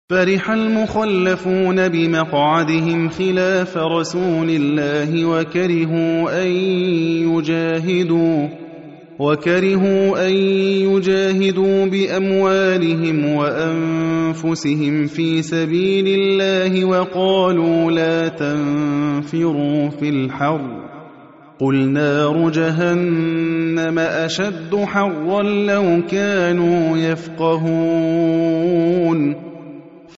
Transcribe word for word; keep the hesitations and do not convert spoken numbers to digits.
فرح المخلفون بمقعدهم خلاف رسول الله وكرهوا أن يجاهدوا وكرهوا أن يجاهدوا بأموالهم وأنفسهم في سبيل الله وقالوا لا تنفروا في الحر قل نار جهنم أشد حرا لو كانوا يفقهون